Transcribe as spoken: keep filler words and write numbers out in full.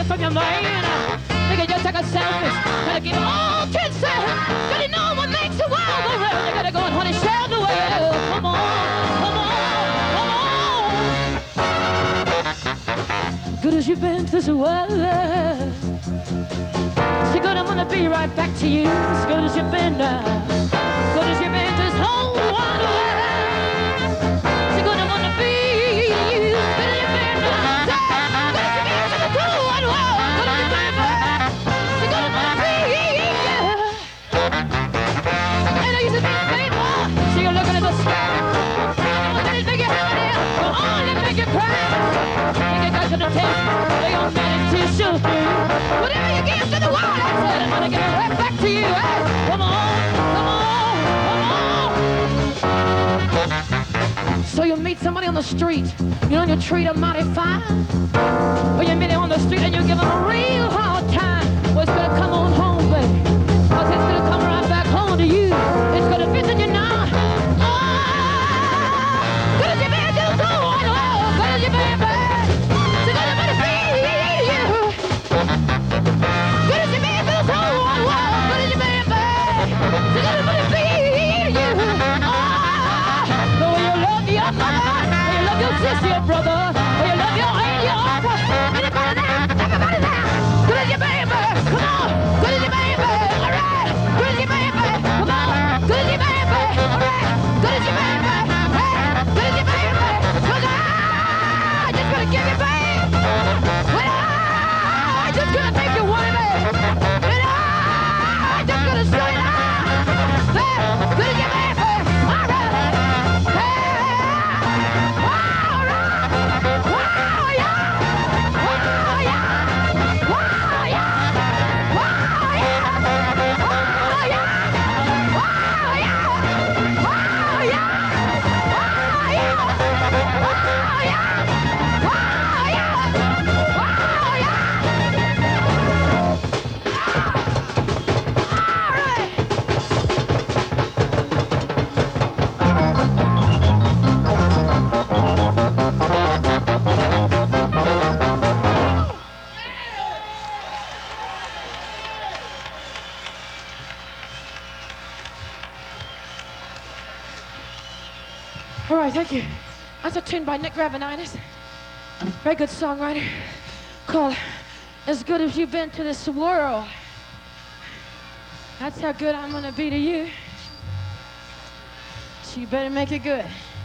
from your man. Nigga, just take a selfish. Gotta give all ten cents. Cause you know what makes the world go round. You gotta go and honey, share the world. Come on, come on, come on. Good as you've been through the world. So good, I'm gonna be right back to you. As good as you've been now. Good as you've been through this whole wide world. So good, I'm gonna be. Good as you've been now. Good as you've been through the whole wide world. Good as you've been now. So good, I'm gonna be. I know you should be faithful. So you're looking at the sky. Let it make you happy. Go on, let it make you cry. Take it back to the test. Lay on meditation. Whatever you give to the world, I said, I'm gonna give it right back to you. Hey, come on, come on, come on. So you meet somebody on the street, you know, and you treat them mighty fine. Or you meet them on the street and you give them a real hard time. Well, it's gonna come on home, baby. Cause it's gonna come right back home to you. It's gonna visit you now. Oh, good as you been, do so on. Oh, good as you been, baby. So good as you been, you. Good as you been, do so on. Oh, good as you been, baby. So good as you been, you. Oh, the way you love your mother, the way you love your sister, your brother, the way you love your aunt, your uncle. Anybody there? Everybody there. Good as you been, baby. Come on. Good as you been, baby. All right. Good as you been, baby. Come on. Good as you been, baby. All right. Good as you been, baby. Hey. Good as you been, baby. Cause I just gonna give you, baby. Well, I just gonna make you want me. And I just gonna show you now. Hey. Good as you been, baby. All right. Hey. All right. Wow, yeah. Wow, yeah. Wow, yeah. Wow, yeah. Wow, yeah. Wow, yeah. Wow, yeah. Wow, yeah. Wow, yeah. Wow, yeah. Wow, yeah. All right. All right, thank you. That's a tune by Nick Ravenitis. Very good songwriter called As Good As You've Been to This World. That's how good I'm gonna be to you. So you better make it good.